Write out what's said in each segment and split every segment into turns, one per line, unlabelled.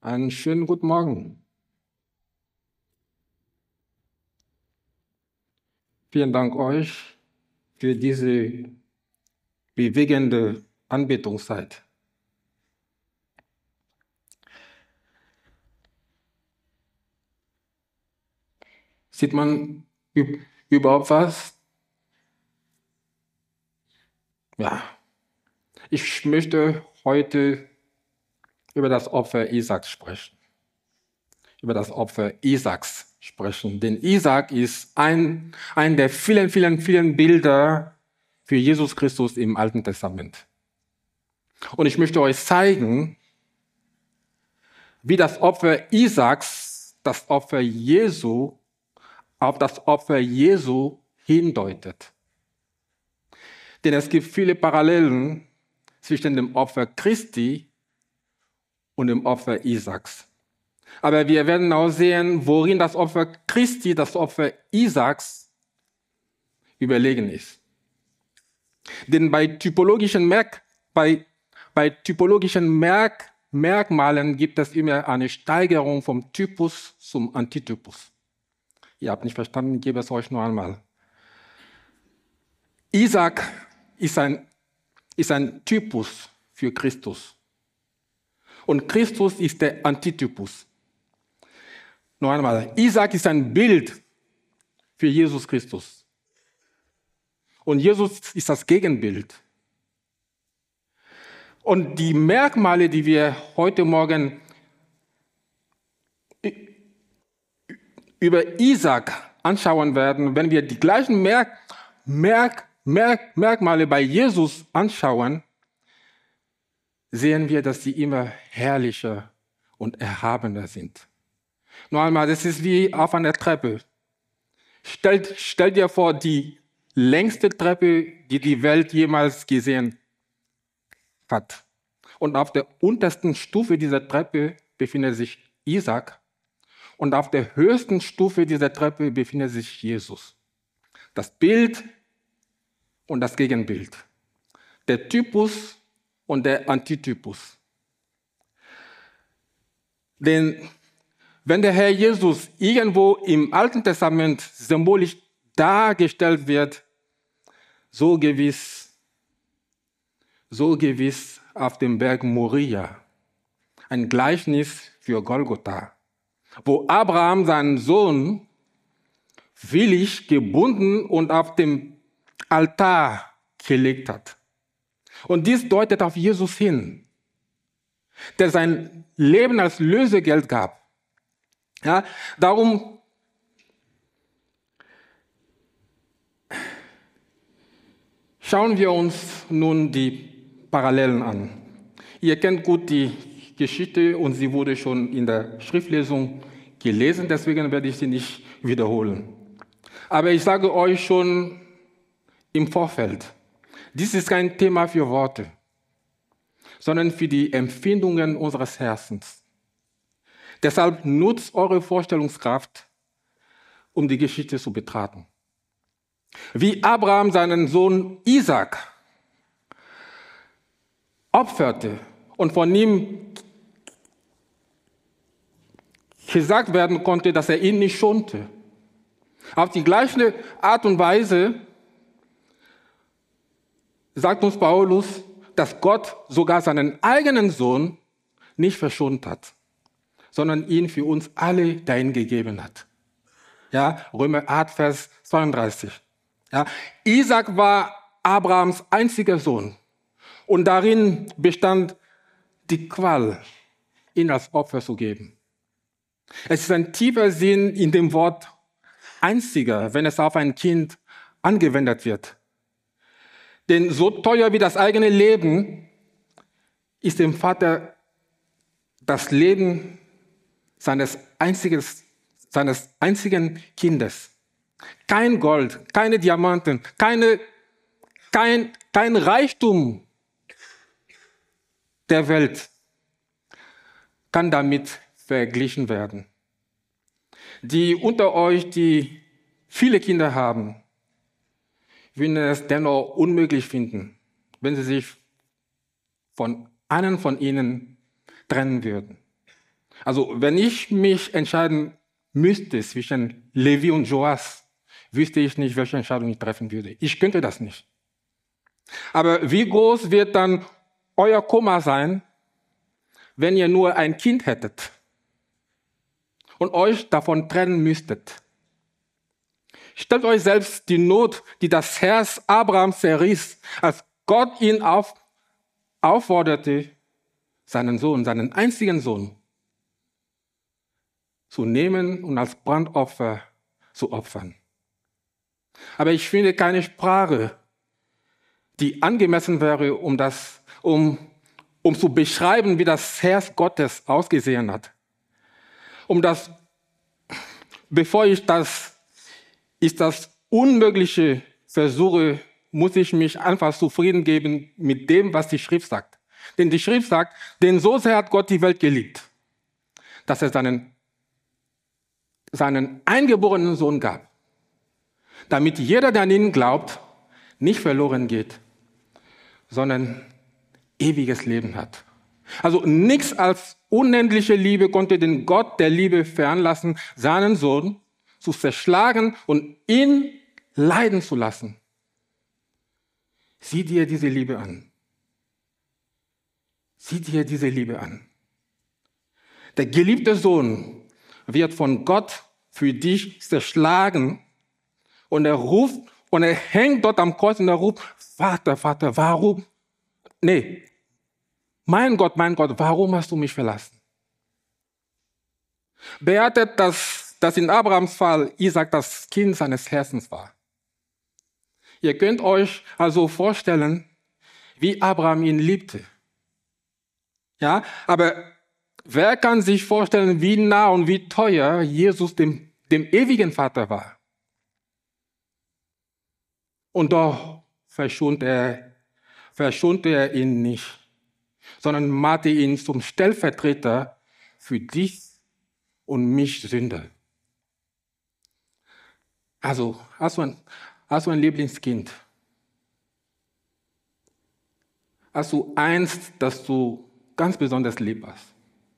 Einen schönen guten Morgen. Vielen Dank euch für diese bewegende Anbetungszeit. Sieht man überhaupt was? Ja. Ich möchte heute über das Opfer Isaaks sprechen. Über das Opfer Isaaks sprechen. Denn Isaak ist ein der vielen Bilder für Jesus Christus im Alten Testament. Und ich möchte euch zeigen, wie das Opfer Isaaks das Opfer Jesu auf das Opfer Jesu hindeutet. Denn es gibt viele Parallelen zwischen dem Opfer Christi und dem Opfer Isaaks. Aber wir werden auch sehen, worin das Opfer Christi, das Opfer Isaaks überlegen ist. Denn bei typologischen Merkmalen gibt es immer eine Steigerung vom Typus zum Antitypus. Ihr habt nicht verstanden, ich gebe es euch noch einmal. Isaak ist ein Typus für Christus. Und Christus ist der Antitypus. Noch einmal, Isaak ist ein Bild für Jesus Christus. Und Jesus ist das Gegenbild. Und die Merkmale, die wir heute Morgen über Isaak anschauen werden, wenn wir die gleichen Merkmale bei Jesus anschauen, sehen wir, dass sie immer herrlicher und erhabener sind. Noch einmal, das ist wie auf einer Treppe. Stell dir vor, die längste Treppe, die die Welt jemals gesehen hat. Und auf der untersten Stufe dieser Treppe befindet sich Isaak. Und auf der höchsten Stufe dieser Treppe befindet sich Jesus. Das Bild und das Gegenbild. Der Typus und der Antitypus. Denn wenn der Herr Jesus irgendwo im Alten Testament symbolisch dargestellt wird, so gewiss auf dem Berg Moria, ein Gleichnis für Golgotha, wo Abraham seinen Sohn willig gebunden und auf dem Altar gelegt hat. Und dies deutet auf Jesus hin, der sein Leben als Lösegeld gab. Ja, darum schauen wir uns nun die Parallelen an. Ihr kennt gut die Geschichte und sie wurde schon in der Schriftlesung gelesen, deswegen werde ich sie nicht wiederholen. Aber ich sage euch schon im Vorfeld, dies ist kein Thema für Worte, sondern für die Empfindungen unseres Herzens. Deshalb nutzt eure Vorstellungskraft, um die Geschichte zu betrachten. Wie Abraham seinen Sohn Isaak opferte und von ihm gesagt werden konnte, dass er ihn nicht schonte. Auf die gleiche Art und Weise sagt uns Paulus, dass Gott sogar seinen eigenen Sohn nicht verschont hat, sondern ihn für uns alle dahin gegeben hat. Ja, Römer 8, Vers 32. Ja, Isaak war Abrahams einziger Sohn und darin bestand die Qual, ihn als Opfer zu geben. Es ist ein tiefer Sinn in dem Wort einziger, wenn es auf ein Kind angewendet wird. Denn so teuer wie das eigene Leben ist dem Vater das Leben seines einzigen Kindes. Kein Gold, keine Diamanten, kein Reichtum der Welt kann damit verglichen werden. Die unter euch, die viele Kinder haben, würden es dennoch unmöglich finden, wenn sie sich von einem von ihnen trennen würden. Also wenn ich mich entscheiden müsste zwischen Levi und Joas, wüsste ich nicht, welche Entscheidung ich treffen würde. Ich könnte das nicht. Aber wie groß wird dann euer Kummer sein, wenn ihr nur ein Kind hättet und euch davon trennen müsstet? Stellt euch selbst die Not, die das Herz Abrahams zerriss, als Gott ihn aufforderte, seinen Sohn, seinen einzigen Sohn, zu nehmen und als Brandopfer zu opfern. Aber ich finde keine Sprache, die angemessen wäre, um zu beschreiben, wie das Herz Gottes ausgesehen hat. Bevor ich das Unmögliche versuche, muss ich mich einfach zufrieden geben mit dem, was die Schrift sagt. Denn die Schrift sagt, denn so sehr hat Gott die Welt geliebt, dass er seinen eingeborenen Sohn gab, damit jeder, der an ihn glaubt, nicht verloren geht, sondern ewiges Leben hat. Also nichts als unendliche Liebe konnte den Gott der Liebe veranlassen, seinen Sohn zu zerschlagen und ihn leiden zu lassen. Sieh dir diese Liebe an. Sieh dir diese Liebe an. Der geliebte Sohn wird von Gott für dich zerschlagen und er hängt dort am Kreuz und er ruft, Vater, Vater, warum? Nee, mein Gott, warum hast du mich verlassen? Beachtet, dass in Abrahams Fall Isaac das Kind seines Herzens war. Ihr könnt euch also vorstellen, wie Abraham ihn liebte. Ja, aber wer kann sich vorstellen, wie nah und wie teuer Jesus dem ewigen Vater war? Und doch verschonte er ihn nicht, sondern machte ihn zum Stellvertreter für dich und mich Sünder. Also, hast du ein Lieblingskind? Hast du eins, das du ganz besonders lieb hast?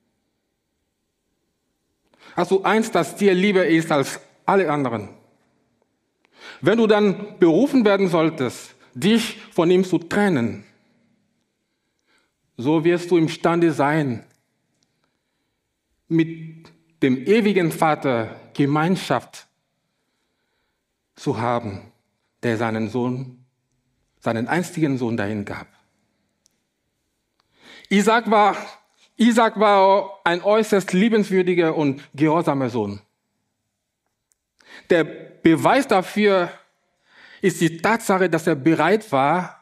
Hast du eins, das dir lieber ist als alle anderen? Wenn du dann berufen werden solltest, dich von ihm zu trennen, so wirst du imstande sein, mit dem ewigen Vater Gemeinschaft zu haben, der seinen einzigen Sohn dahin gab. Isaac war ein äußerst liebenswürdiger und gehorsamer Sohn. Der Beweis dafür ist die Tatsache, dass er bereit war,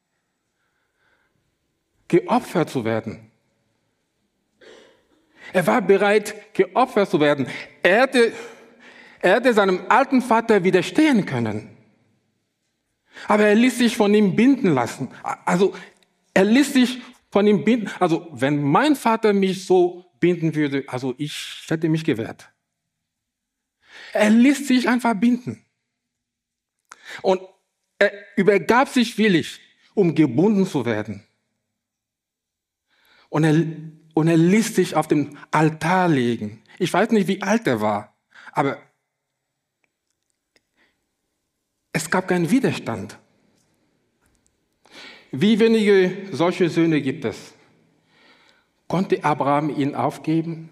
geopfert zu werden. Er war bereit, geopfert zu werden. Er hätte seinem alten Vater widerstehen können. Aber er ließ sich von ihm binden lassen. Also, er ließ sich von ihm binden. Also, wenn mein Vater mich so binden würde, also ich hätte mich gewehrt. Er ließ sich einfach binden. Und er übergab sich willig, um gebunden zu werden. Und er ließ sich auf den Altar legen. Ich weiß nicht, wie alt er war, aber es gab keinen Widerstand. Wie wenige solche Söhne gibt es? Konnte Abraham ihn aufgeben?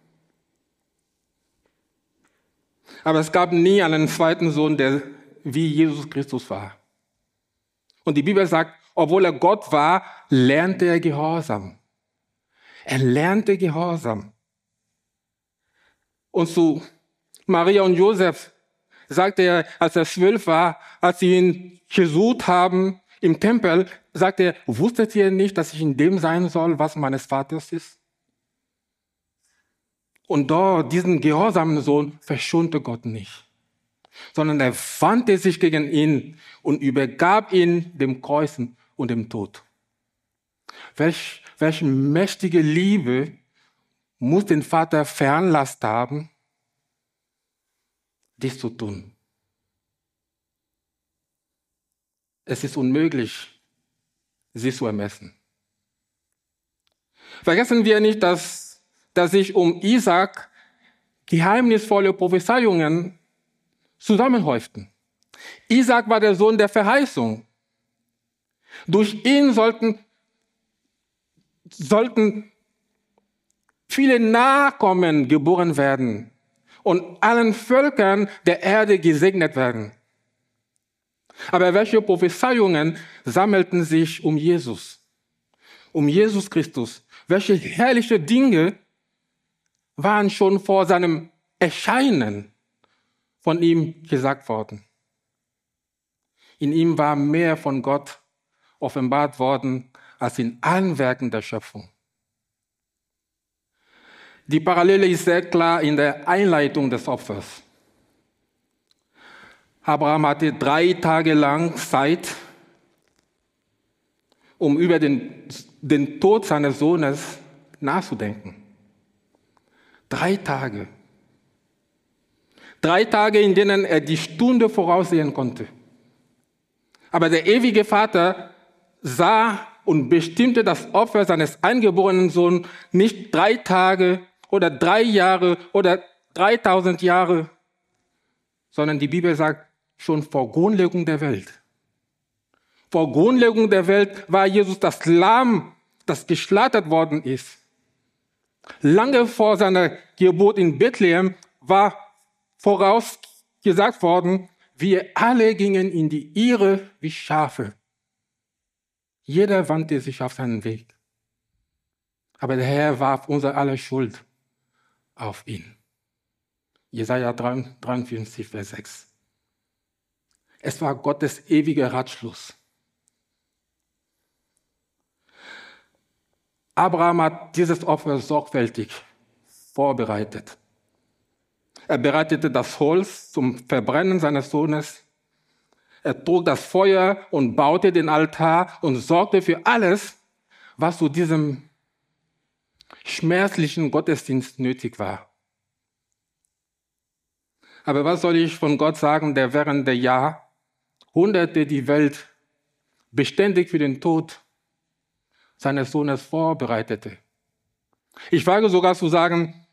Aber es gab nie einen zweiten Sohn, der wie Jesus Christus war. Und die Bibel sagt, obwohl er Gott war, lernte er Gehorsam. Er lernte Gehorsam. Und zu Maria und Josef sagte er, als er 12 war, als sie ihn gesucht haben im Tempel, sagte er, wusstet ihr nicht, dass ich in dem sein soll, was meines Vaters ist? Und dort, diesen gehorsamen Sohn, verschonte Gott nicht, sondern er wandte sich gegen ihn und übergab ihn dem Kreuzen und dem Tod. Welche mächtige Liebe muss den Vater veranlasst haben, dies zu tun? Es ist unmöglich, sie zu ermessen. Vergessen wir nicht, dass dass sich um Isaak geheimnisvolle Prophezeiungen zusammenhäuften. Isaak war der Sohn der Verheißung. Durch ihn sollten viele Nachkommen geboren werden und allen Völkern der Erde gesegnet werden. Aber welche Prophezeiungen sammelten sich um Jesus Christus? Welche herrliche Dinge waren schon vor seinem Erscheinen von ihm gesagt worden? In ihm war mehr von Gott offenbart worden als in allen Werken der Schöpfung. Die Parallele ist sehr klar in der Einleitung des Opfers. Abraham hatte 3 Tage lang Zeit, um über den Tod seines Sohnes nachzudenken. 3 Tage. 3 Tage, in denen er die Stunde voraussehen konnte. Aber der ewige Vater sah und bestimmte das Opfer seines eingeborenen Sohnes nicht 3 Tage oder 3 Jahre oder 3000 Jahre, sondern die Bibel sagt, schon vor Grundlegung der Welt. Vor Grundlegung der Welt war Jesus das Lamm, das geschlachtet worden ist. Lange vor seiner Geburt in Bethlehem war vorausgesagt worden, wir alle gingen in die Irre wie Schafe. Jeder wandte sich auf seinen Weg. Aber der Herr warf unser aller Schuld auf ihn. Jesaja 53, Vers 6. Es war Gottes ewiger Ratschluss. Abraham hat dieses Opfer sorgfältig vorbereitet. Er bereitete das Holz zum Verbrennen seines Sohnes. Er trug das Feuer und baute den Altar und sorgte für alles, was zu diesem schmerzlichen Gottesdienst nötig war. Aber was soll ich von Gott sagen, der während der Jahrhunderte die Welt beständig für den Tod seines Sohnes vorbereitete? Ich wage sogar zu sagen,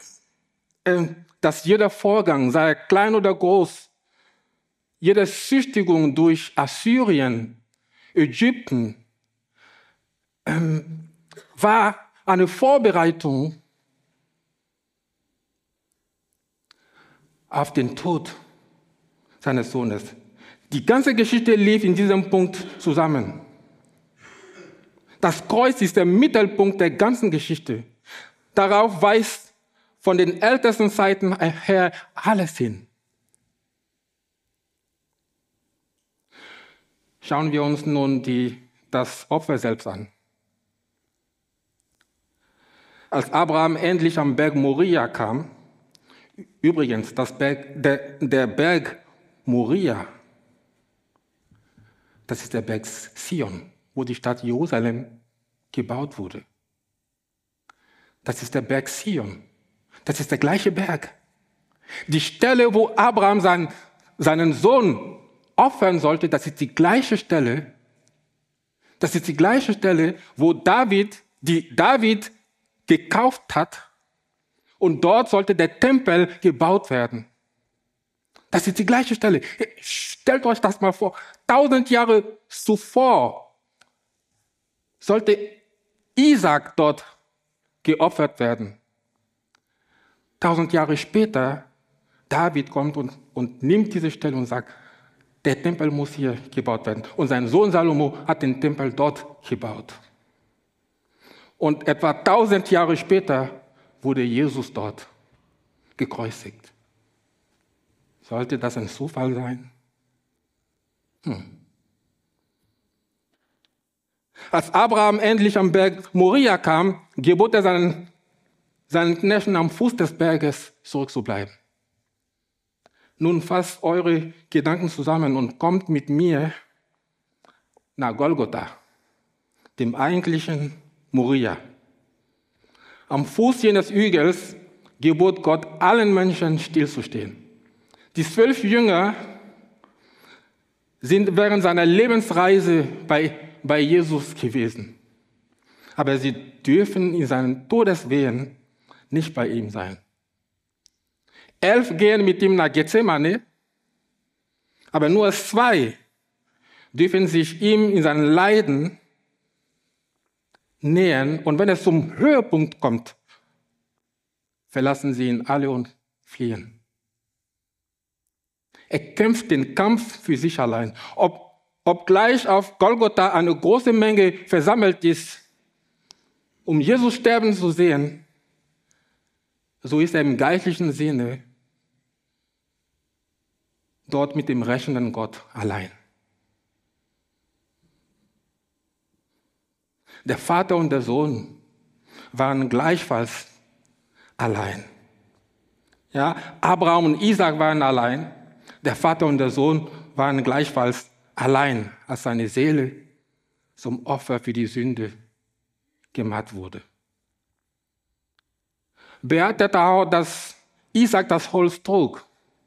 dass jeder Vorgang, sei er klein oder groß, jede Züchtigung durch Assyrien, Ägypten, war eine Vorbereitung auf den Tod seines Sohnes. Die ganze Geschichte lief in diesem Punkt zusammen. Das Kreuz ist der Mittelpunkt der ganzen Geschichte. Darauf weist von den ältesten Zeiten her alles hin. Schauen wir uns nun das Opfer selbst an. Als Abraham endlich am Berg Moria kam, übrigens, der Berg Moria, das ist der Berg Zion, wo die Stadt Jerusalem gebaut wurde. Das ist der Berg Zion. Das ist der gleiche Berg. Die Stelle, wo Abraham seinen Sohn opfern sollte, das ist die gleiche Stelle. Das ist die gleiche Stelle, wo David gekauft hat. Und dort sollte der Tempel gebaut werden. Das ist die gleiche Stelle. Stellt euch das mal vor. 1000 Jahre zuvor sollte Isaak dort geopfert werden. 1000 Jahre später, David kommt und nimmt diese Stelle und sagt, der Tempel muss hier gebaut werden. Und sein Sohn Salomo hat den Tempel dort gebaut. Und etwa 1000 Jahre später wurde Jesus dort gekreuzigt. Sollte das ein Zufall sein? Als Abraham endlich am Berg Moria kam, gebot er seinen Knechten am Fuß des Berges zurückzubleiben. Nun fasst eure Gedanken zusammen und kommt mit mir nach Golgotha, dem eigentlichen Moria. Am Fuß jenes Hügels gebot Gott allen Menschen stillzustehen. Die 12 Jünger sind während seiner Lebensreise bei Jesus gewesen. Aber sie dürfen in seinen Todeswehen nicht bei ihm sein. 11 gehen mit ihm nach Gethsemane, aber nur 2 dürfen sich ihm in seinen Leiden nähern. Und wenn es zum Höhepunkt kommt, verlassen sie ihn alle und fliehen. Er kämpft den Kampf für sich allein. Obgleich auf Golgotha eine große Menge versammelt ist, um Jesus sterben zu sehen, so ist er im geistlichen Sinne dort mit dem rächenden Gott allein. Der Vater und der Sohn waren gleichfalls allein. Ja, Abraham und Isaac waren allein. Der Vater und der Sohn waren gleichfalls allein, als seine Seele zum Opfer für die Sünde gemacht wurde. Beachtet auch, dass Isaac das Holz trug.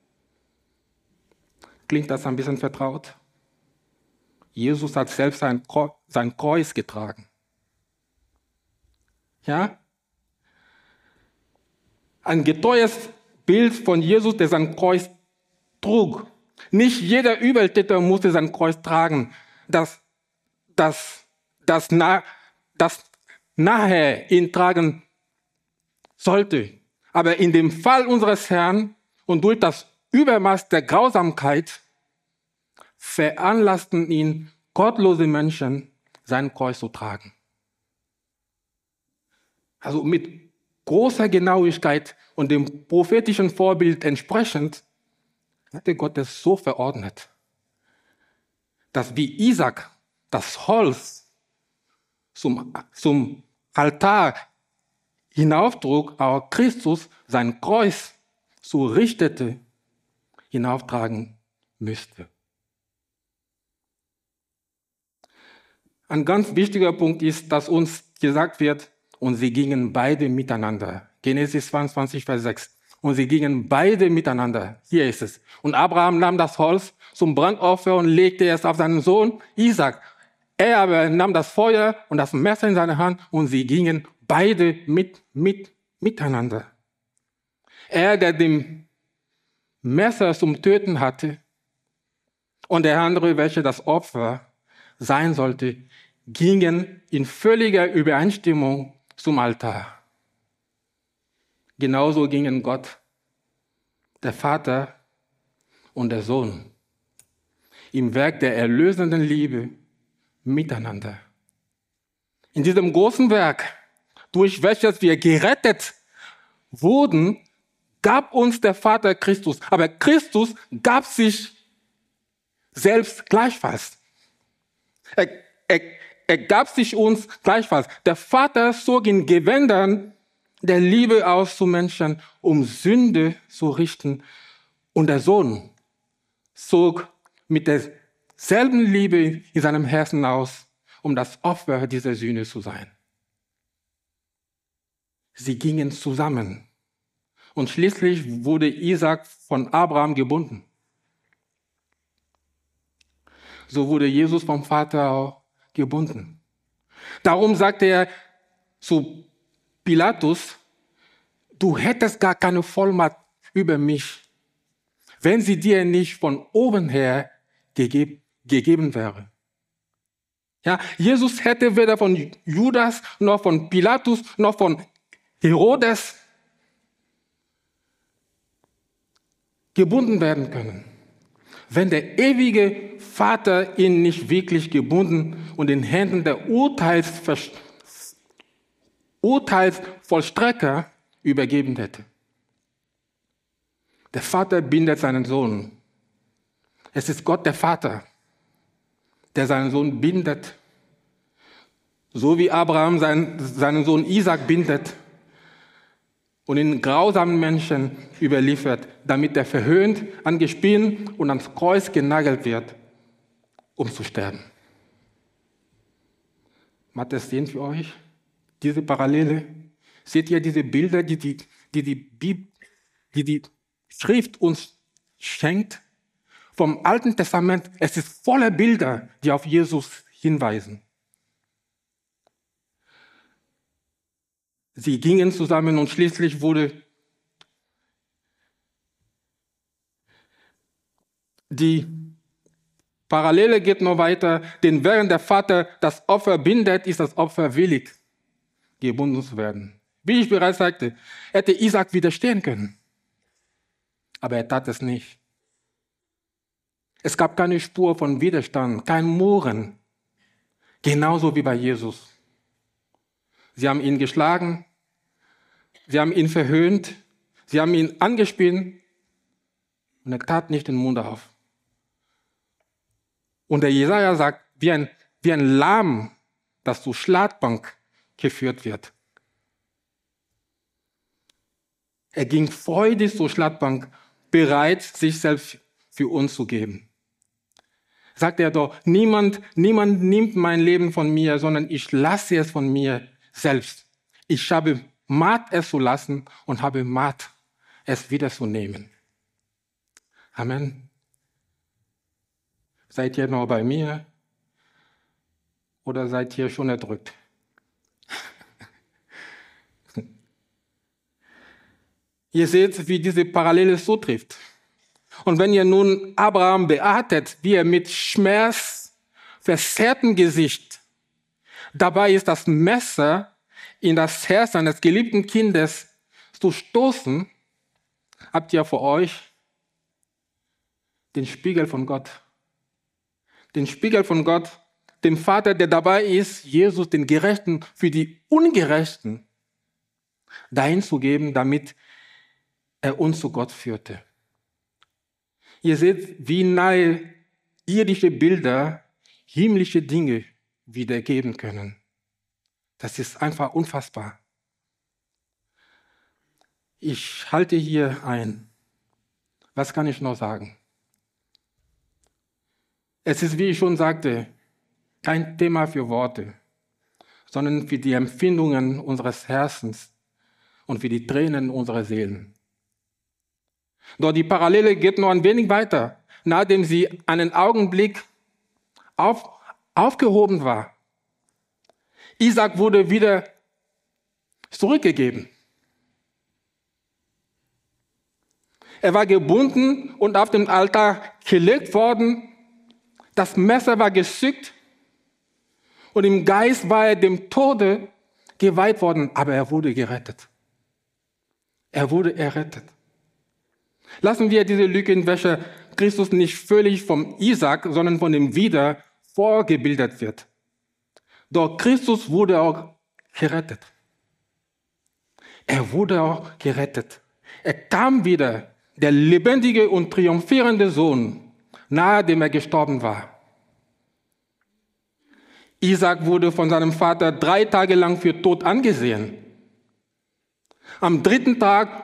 Klingt das ein bisschen vertraut? Jesus hat selbst sein Kreuz getragen. Ja? Ein getreues Bild von Jesus, der sein Kreuz trug. Nicht jeder Übeltäter musste sein Kreuz tragen, das nachher ihn tragen sollte. Aber in dem Fall unseres Herrn und durch das Übermaß der Grausamkeit veranlassten ihn gottlose Menschen, sein Kreuz zu tragen. Also mit großer Genauigkeit und dem prophetischen Vorbild entsprechend hatte Gott es so verordnet, dass wie Isaac das Holz zum Altar hinauftrug, auch Christus sein Kreuz so richtete, hinauftragen müsste. Ein ganz wichtiger Punkt ist, dass uns gesagt wird, und sie gingen beide miteinander. Genesis 22, Vers 6. Und sie gingen beide miteinander. Hier ist es. Und Abraham nahm das Holz zum Brandopfer und legte es auf seinen Sohn Isaac. Er aber nahm das Feuer und das Messer in seine Hand und sie gingen beide miteinander. Er, der dem Messer zum Töten hatte, und der andere, welcher das Opfer sein sollte, gingen in völliger Übereinstimmung zum Altar. Genauso gingen Gott, der Vater und der Sohn im Werk der erlösenden Liebe miteinander. In diesem großen Werk, durch welches wir gerettet wurden, gab uns der Vater Christus. Aber Christus gab sich selbst gleichfalls. Er gab sich uns gleichfalls. Der Vater zog in Gewändern der Liebe aus zu Menschen, um Sünde zu richten. Und der Sohn zog mit derselben Liebe in seinem Herzen aus, um das Opfer dieser Sünde zu sein. Sie gingen zusammen. Und schließlich wurde Isaac von Abraham gebunden. So wurde Jesus vom Vater auch gebunden. Darum sagte er zu Pilatus, du hättest gar keine Vollmacht über mich, wenn sie dir nicht von oben her gegeben wäre. Ja, Jesus hätte weder von Judas noch von Pilatus noch von Herodes gebunden werden können, wenn der ewige Vater ihn nicht wirklich gebunden und in Händen der Urteilsvollstrecker übergeben hätte. Der Vater bindet seinen Sohn. Es ist Gott, der Vater, der seinen Sohn bindet, so wie Abraham seinen Sohn Isaac bindet und in grausamen Menschen überliefert, damit er verhöhnt, angespien und ans Kreuz genagelt wird, um zu sterben. Macht das Sinn für euch? Diese Parallele? Seht ihr diese Bilder, die die Schrift uns schenkt? Vom Alten Testament, es ist voller Bilder, die auf Jesus hinweisen. Sie gingen zusammen und schließlich wurde die Parallele geht noch weiter, denn während der Vater das Opfer bindet, ist das Opfer willig, gebunden zu werden. Wie ich bereits sagte, hätte Isaac widerstehen können, aber er tat es nicht. Es gab keine Spur von Widerstand, kein Murren, genauso wie bei Jesus. Sie haben ihn geschlagen, sie haben ihn verhöhnt, sie haben ihn angespien und er tat nicht den Mund auf. Und der Jesaja sagt, wie ein Lamm, das zur Schlachtbank geführt wird. Er ging freudig zur Schlachtbank, bereit, sich selbst für uns zu geben. Sagt er doch, niemand nimmt mein Leben von mir, sondern ich lasse es von mir selbst. Ich habe Macht, es zu lassen und habe Macht, es wieder zu nehmen. Amen. Seid ihr noch bei mir oder seid ihr schon erdrückt? Ihr seht, wie diese Parallele so trifft. Und wenn ihr nun Abraham beachtet, wie er mit Schmerz verzerrtem Gesicht dabei ist, das Messer in das Herz seines geliebten Kindes zu stoßen, habt ihr vor euch den Spiegel von Gott. Den Spiegel von Gott, dem Vater, der dabei ist, Jesus, den Gerechten, für die Ungerechten dahin zu geben, damit er uns zu Gott führte. Ihr seht, wie nahe irdische Bilder himmlische Dinge wiedergeben können. Das ist einfach unfassbar. Ich halte hier ein. Was kann ich noch sagen? Es ist, wie ich schon sagte, kein Thema für Worte, sondern für die Empfindungen unseres Herzens und für die Tränen unserer Seelen. Doch die Parallele geht noch ein wenig weiter. Nachdem sie einen Augenblick aufgehoben war, Isaac wurde wieder zurückgegeben. Er war gebunden und auf dem Altar gelegt worden. Das Messer war gezückt und im Geist war er dem Tode geweiht worden, aber er wurde gerettet. Er wurde errettet. Lassen wir diese Lücke, in welcher Christus nicht völlig vom Isaac, sondern von dem Wieder vorgebildet wird. Doch Christus wurde auch gerettet. Er wurde auch gerettet. Er kam wieder, der lebendige und triumphierende Sohn, nachdem er gestorben war. Isaac wurde von seinem Vater 3 Tage lang für tot angesehen. Am dritten Tag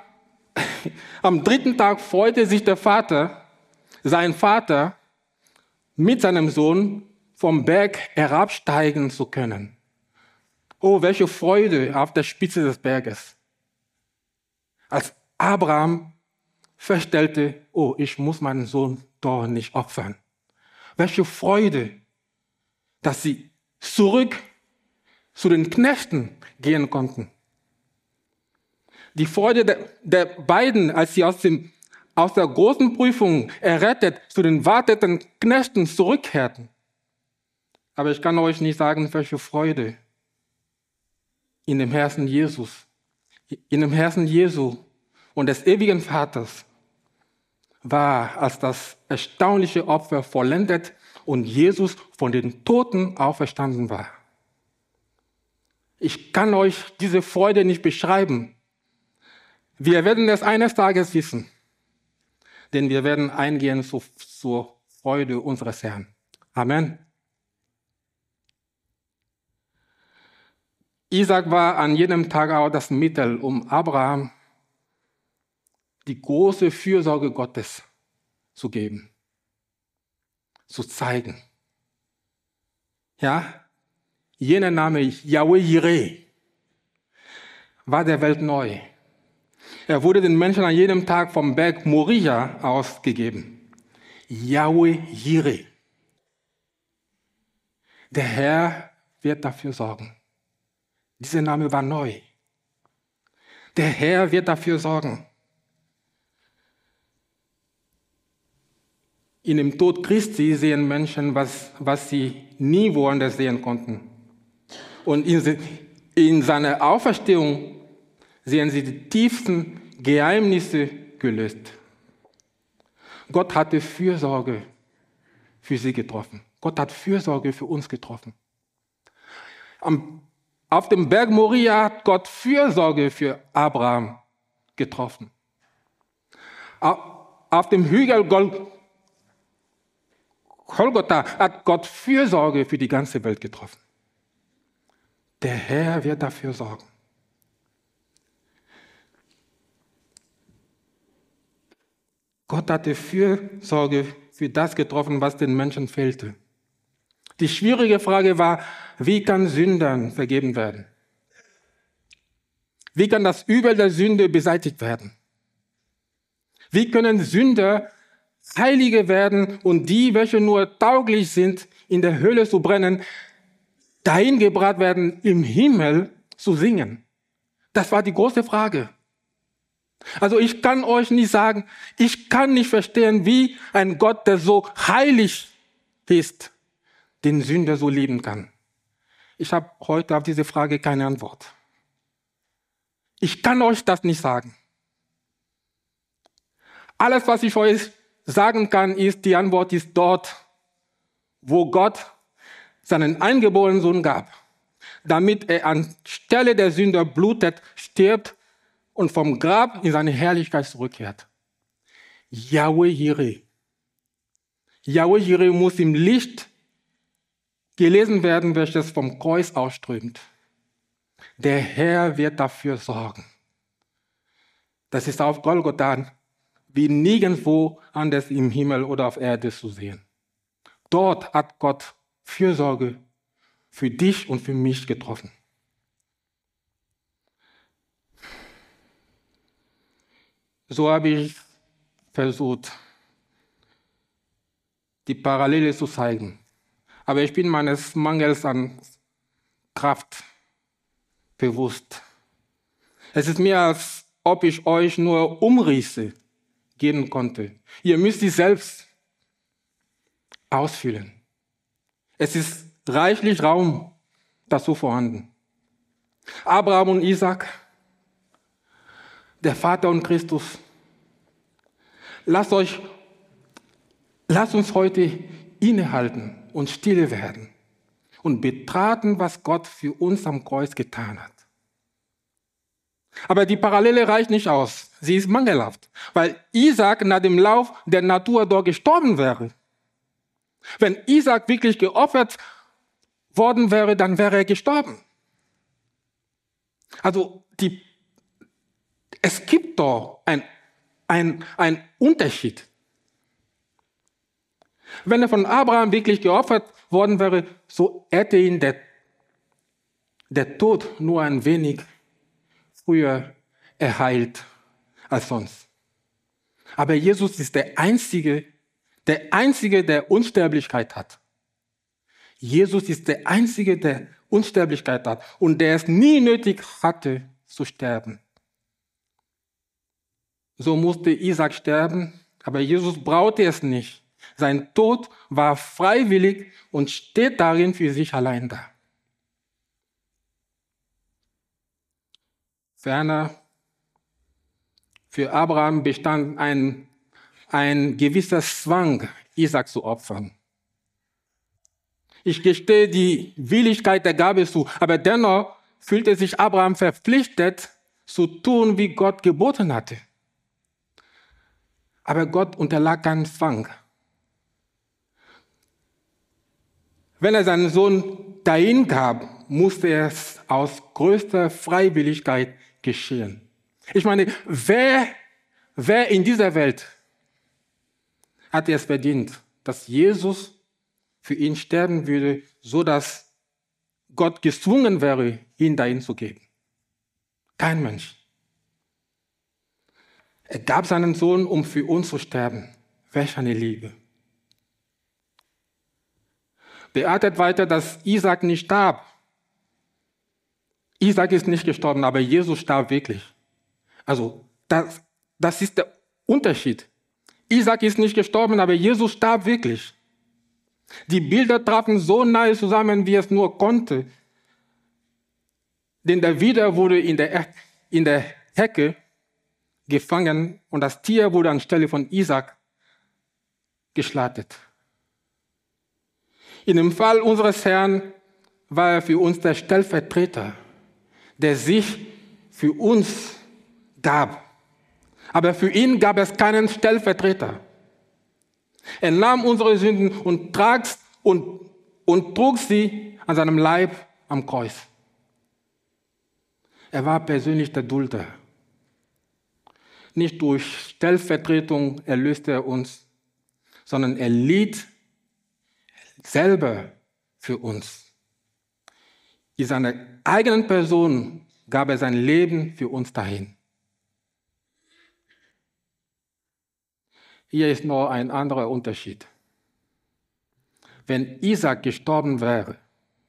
freute sich der Vater, sein Vater, mit seinem Sohn vom Berg herabsteigen zu können. Oh, welche Freude auf der Spitze des Berges. Als Abraham feststellte, oh, ich muss meinen Sohn doch nicht opfern. Welche Freude, dass sie zurück zu den Knechten gehen konnten. Die Freude der beiden, als sie aus der großen Prüfung errettet zu den wartenden Knechten zurückkehrten. Aber ich kann euch nicht sagen, welche Freude in dem Herzen Jesus, in dem Herzen Jesu und des ewigen Vaters war, als das erstaunliche Opfer vollendet und Jesus von den Toten auferstanden war. Ich kann euch diese Freude nicht beschreiben. Wir werden es eines Tages wissen, denn wir werden eingehen zur Freude unseres Herrn. Amen. Isaac war an jedem Tag auch das Mittel, um Abraham die große Fürsorge Gottes zu geben, zu zeigen. Ja, jener Name Yahweh Jireh war der Welt neu. Er wurde den Menschen an jedem Tag vom Berg Moria ausgegeben. Yahweh Jireh. Der Herr wird dafür sorgen. Dieser Name war neu. Der Herr wird dafür sorgen. In dem Tod Christi sehen Menschen, was sie nie woanders sehen konnten. Und in seiner Auferstehung sehen sie die tiefsten Geheimnisse gelöst. Gott hatte Fürsorge für sie getroffen. Gott hat Fürsorge für uns getroffen. Auf dem Berg Moria hat Gott Fürsorge für Abraham getroffen. Auf dem Hügel Golgotha hat Gott Fürsorge für die ganze Welt getroffen. Der Herr wird dafür sorgen. Gott hatte Fürsorge für das getroffen, was den Menschen fehlte. Die schwierige Frage war, wie kann Sündern vergeben werden? Wie kann das Übel der Sünde beseitigt werden? Wie können Sünder Heilige werden und die, welche nur tauglich sind, in der Hölle zu brennen, dahin gebracht werden, im Himmel zu singen? Das war die große Frage. Also ich kann euch nicht sagen, ich kann nicht verstehen, wie ein Gott, der so heilig ist, den Sünder so lieben kann. Ich habe heute auf diese Frage keine Antwort. Ich kann euch das nicht sagen. Alles, was ich euch sagen kann, ist, die Antwort ist dort, wo Gott seinen eingeborenen Sohn gab, damit er anstelle der Sünder blutet, stirbt und vom Grab in seine Herrlichkeit zurückkehrt. Yahweh Jireh. Yahweh Jireh muss im Licht gelesen werden, welches vom Kreuz ausströmt. Der Herr wird dafür sorgen. Das ist auf Golgotha wie nirgendwo anders im Himmel oder auf Erde zu sehen. Dort hat Gott Fürsorge für dich und für mich getroffen. So habe ich versucht, die Parallele zu zeigen. Aber ich bin meines Mangels an Kraft bewusst. Es ist mir, als ob ich euch nur Umrisse geben konnte. Ihr müsst sie selbst ausfüllen. Es ist reichlich Raum dazu vorhanden. Abraham und Isaac, der Vater und Christus. Lasst uns heute innehalten und stille werden und betrachten, was Gott für uns am Kreuz getan hat. Aber die Parallele reicht nicht aus. Sie ist mangelhaft, weil Isaac nach dem Lauf der Natur dort gestorben wäre. Wenn Isaac wirklich geopfert worden wäre, dann wäre er gestorben. Also es gibt doch einen Unterschied. Wenn er von Abraham wirklich geopfert worden wäre, so hätte ihn der Tod nur ein wenig früher erheilt als sonst. Aber Jesus ist der Einzige, der Unsterblichkeit hat. Jesus ist der Einzige, der Unsterblichkeit hat und der es nie nötig hatte zu sterben. So musste Isaac sterben, aber Jesus brauchte es nicht. Sein Tod war freiwillig und steht darin für sich allein da. Ferner, für Abraham bestand ein gewisser Zwang, Isaac zu opfern. Ich gestehe die Willigkeit der Gabe zu, aber dennoch fühlte sich Abraham verpflichtet, zu tun, wie Gott geboten hatte. Aber Gott unterlag keinem Zwang. Wenn er seinen Sohn dahin gab, musste es aus größter Freiwilligkeit geschehen. Ich meine, wer in dieser Welt hat es verdient, dass Jesus für ihn sterben würde, so dass Gott gezwungen wäre, ihn dahin zu geben? Kein Mensch. Er gab seinen Sohn, um für uns zu sterben. Welch eine Liebe. Beachtet weiter, dass Isaac nicht starb. Isaac ist nicht gestorben, aber Jesus starb wirklich. Also das ist der Unterschied. Isaac ist nicht gestorben, aber Jesus starb wirklich. Die Bilder trafen so nahe zusammen, wie es nur konnte. Denn der Widder wurde in der Hecke gefangen und das Tier wurde anstelle von Isaac geschlachtet. In dem Fall unseres Herrn war er für uns der Stellvertreter, der sich für uns gab. Aber für ihn gab es keinen Stellvertreter. Er nahm unsere Sünden und trug sie an seinem Leib am Kreuz. Er war persönlich der Dulder. Nicht durch Stellvertretung erlöste er uns, sondern er litt selber für uns. In seiner eigenen Person gab er sein Leben für uns dahin. Hier ist noch ein anderer Unterschied. Wenn Isaac gestorben wäre,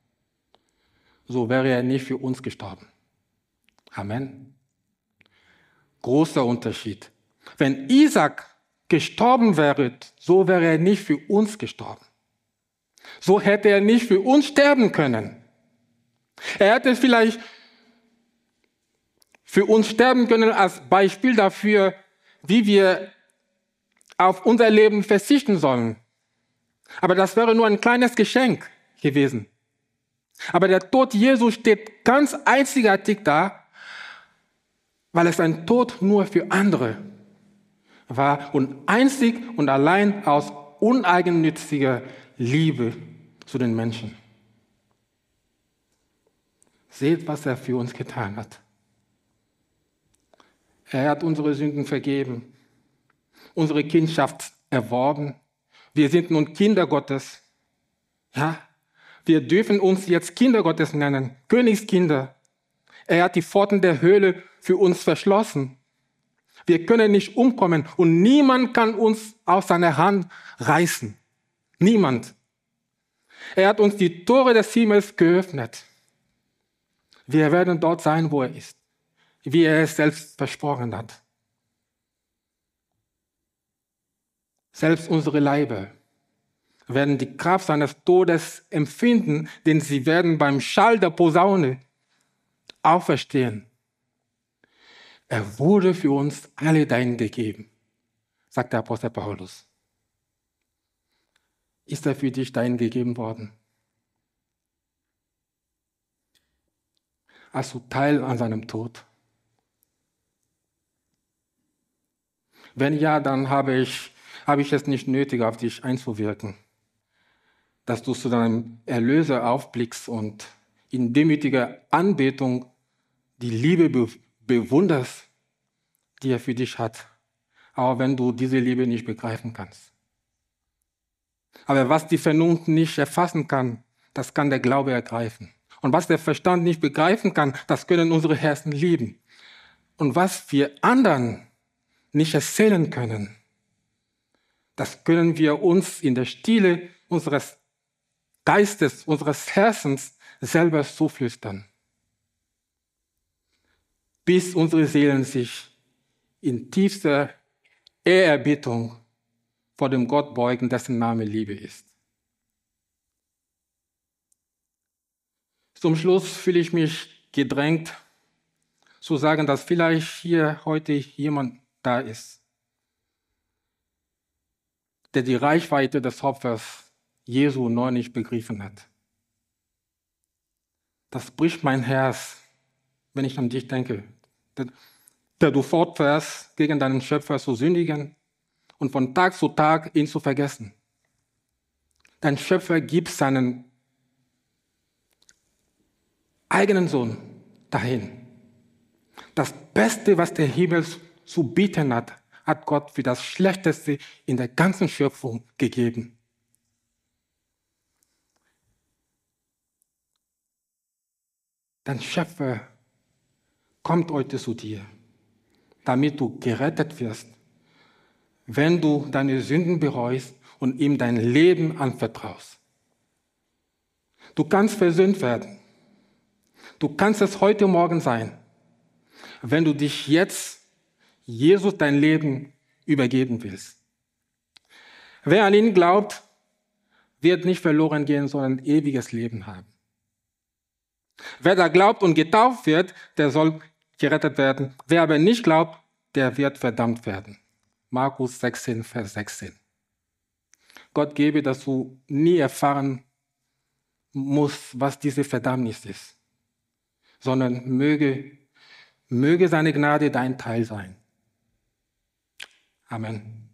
so wäre er nicht für uns gestorben. Amen. Großer Unterschied. Wenn Isaac gestorben wäre, so wäre er nicht für uns gestorben. So hätte er nicht für uns sterben können. Er hätte vielleicht für uns sterben können als Beispiel dafür, wie wir auf unser Leben verzichten sollen. Aber das wäre nur ein kleines Geschenk gewesen. Aber der Tod Jesu steht ganz einzigartig da, weil es ein Tod nur für andere war und einzig und allein aus uneigennütziger Liebe zu den Menschen. Seht, was er für uns getan hat. Er hat unsere Sünden vergeben, unsere Kindschaft erworben. Wir sind nun Kinder Gottes. Ja, wir dürfen uns jetzt Kinder Gottes nennen, Königskinder. Er hat die Pforten der Hölle für uns verschlossen. Wir können nicht umkommen und niemand kann uns aus seiner Hand reißen. Niemand. Er hat uns die Tore des Himmels geöffnet. Wir werden dort sein, wo er ist, wie er es selbst versprochen hat. Selbst unsere Leiber werden die Kraft seines Todes empfinden, denn sie werden beim Schall der Posaune auferstehen. Er wurde für uns alle dahin gegeben, sagt der Apostel Paulus. Ist er für dich dahin gegeben worden? Hast du Teil an seinem Tod? Wenn ja, dann habe ich es nicht nötig, auf dich einzuwirken, dass du zu deinem Erlöser aufblickst und in demütiger Anbetung die Liebe bewunderst, die er für dich hat, auch wenn du diese Liebe nicht begreifen kannst. Aber was die Vernunft nicht erfassen kann, das kann der Glaube ergreifen. Und was der Verstand nicht begreifen kann, das können unsere Herzen lieben. Und was wir anderen nicht erzählen können, das können wir uns in der Stille unseres Geistes, unseres Herzens selber zuflüstern. Bis unsere Seelen sich in tiefster Ehrerbietung vor dem Gott beugen, dessen Name Liebe ist. Zum Schluss fühle ich mich gedrängt, zu sagen, dass vielleicht hier heute jemand da ist, der die Reichweite des Opfers Jesu noch nicht begriffen hat. Das bricht mein Herz, wenn ich an dich denke, der du fortfährst, gegen deinen Schöpfer zu sündigen und von Tag zu Tag ihn zu vergessen. Dein Schöpfer gibt seinen eigenen Sohn dahin. Das Beste, was der Himmel zu bieten hat, hat Gott für das Schlechteste in der ganzen Schöpfung gegeben. Dein Schöpfer kommt heute zu dir, damit du gerettet wirst, wenn du deine Sünden bereust und ihm dein Leben anvertraust. Du kannst versöhnt werden. Du kannst es heute Morgen sein, wenn du dich jetzt Jesus dein Leben übergeben willst. Wer an ihn glaubt, wird nicht verloren gehen, sondern ein ewiges Leben haben. Wer da glaubt und getauft wird, der soll gerettet werden. Wer aber nicht glaubt, der wird verdammt werden. Markus 16, Vers 16. Gott gebe, dass du nie erfahren musst, was diese Verdammnis ist, sondern möge seine Gnade dein Teil sein. Amen.